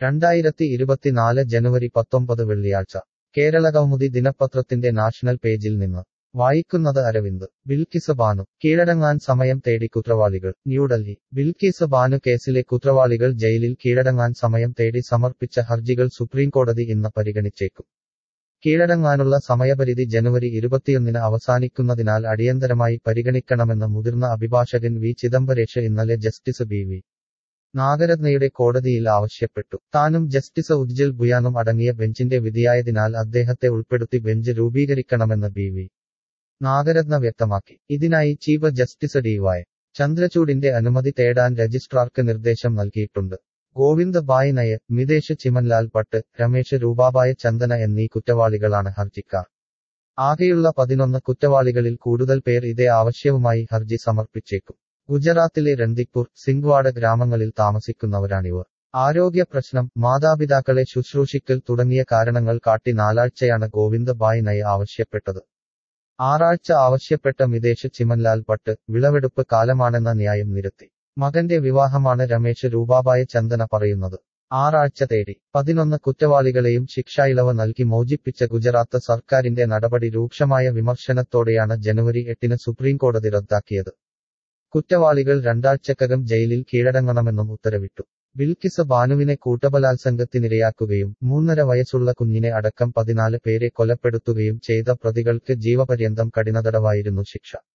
2024 ജനുവരി 19 വെള്ളിയാഴ്ച കേരളകൗമുദി ദിനപത്രത്തിന്റെ നാഷണൽ പേജിൽ നിന്ന് വായിക്കുന്നത് അരവിന്ദ്. ബിൽക്കിസ് ബാനു കീഴടങ്ങാൻ സമയം തേടി കുറ്റവാളികൾ. ന്യൂഡൽഹി. ബിൽക്കിസ് ബാനു കേസിലെ കുറ്റവാളികൾ ജയിലിൽ കീഴടങ്ങാൻ സമയം തേടി സമർപ്പിച്ച ഹർജികൾ സുപ്രീംകോടതി ഇന്ന് പരിഗണിച്ചേക്കും. കീഴടങ്ങാനുള്ള സമയപരിധി ജനുവരി 21 അവസാനിക്കുന്നതിനാൽ അടിയന്തരമായി പരിഗണിക്കണമെന്ന് മുതിർന്ന അഭിഭാഷകൻ വി ചിദംബരേഷ് ഇന്നലെ ജസ്റ്റിസ് ബി.വി. നാഗരത്നയുടെ കോടതിയിൽ ആവശ്യപ്പെട്ടു. താനും ജസ്റ്റിസ് ഉജ്ജൽ ബുയാനും അടങ്ങിയ ബെഞ്ചിന്റെ വിധിയായതിനാൽ അദ്ദേഹത്തെ ഉൾപ്പെടുത്തി ബെഞ്ച് രൂപീകരിക്കണമെന്ന് ബി.വി. നാഗരത്ന വ്യക്തമാക്കി. ഇതിനായി ചീഫ് ജസ്റ്റിസ് ഡി.വൈ. ചന്ദ്രചൂഡിന്റെ അനുമതി തേടാൻ രജിസ്ട്രാർക്ക് നിർദ്ദേശം നൽകിയിട്ടുണ്ട്. ഗോവിന്ദ് ഭായ് നയർ, മിതേഷ് ചിമൻലാൽ ഭട്ട്, രമേശ് രൂപാഭായ് ചന്ദന എന്നീ കുറ്റവാളികളാണ് ഹർജിക്കാർ. ആകെയുള്ള 11 കുറ്റവാളികളിൽ കൂടുതൽ പേർ ഇതേ ആവശ്യവുമായി ഹർജി സമർപ്പിച്ചേക്കും. ഗുജറാത്തിലെ രൺദിക്പൂർ, സിംഗ്വാഡ് ഗ്രാമങ്ങളിൽ താമസിക്കുന്നവരാണിവർ. ആരോഗ്യ പ്രശ്നം, മാതാപിതാക്കളെ ശുശ്രൂഷിക്കൽ തുടങ്ങിയ കാരണങ്ങൾ കാട്ടി 4 ആഴ്ചയാണ് ഗോവിന്ദ് ഭായ് നയർ ആവശ്യപ്പെട്ടത്. 6 ആഴ്ച ആവശ്യപ്പെട്ട മിതേഷ് ചിമൻലാൽ ഭട്ട് വിളവെടുപ്പ് കാലമാണെന്ന ന്യായം നിരത്തി. മകന്റെ വിവാഹമാണ് രമേശ് രൂപാഭായ് ചന്ദന പറയുന്നത്. 6 ആഴ്ച തേടി 11 കുറ്റവാളികളെയും ശിക്ഷായിളവ് നൽകി മോചിപ്പിച്ച ഗുജറാത്ത് സർക്കാരിന്റെ നടപടി രൂക്ഷമായ വിമർശനത്തോടെയാണ് ജനുവരി 8 സുപ്രീംകോടതി റദ്ദാക്കിയത്. കുറ്റവാളികൾ 2 ആഴ്ചക്കകം ജയിലിൽ കീഴടങ്ങണമെന്നും ഉത്തരവിട്ടു. ബിൽക്കിസ് ബാനുവിനെ കൂട്ടബലാത്സംഗത്തിനിരയാക്കുകയും 3.5 വയസ്സുള്ള കുഞ്ഞിനെ അടക്കം 14 പേരെ കൊലപ്പെടുത്തുകയും ചെയ്ത പ്രതികൾക്ക് ജീവപര്യന്തം കഠിനതടവായിരുന്നു ശിക്ഷ.